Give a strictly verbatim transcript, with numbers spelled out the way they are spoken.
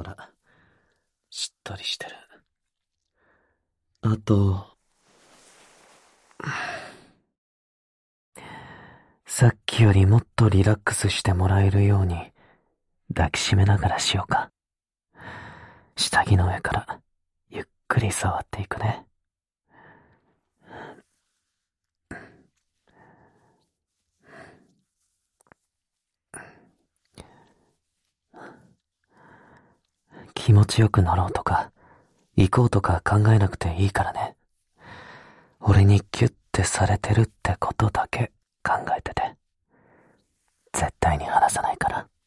ほら、しっとりしてる。あと、さっきよりもっとリラックスしてもらえるように抱きしめながらしようか。下着の上からゆっくり触っていくね。気持ちよくなろうとか行こうとか考えなくていいからね。俺にキュッてされてるってことだけ考えてて。絶対に離さないから。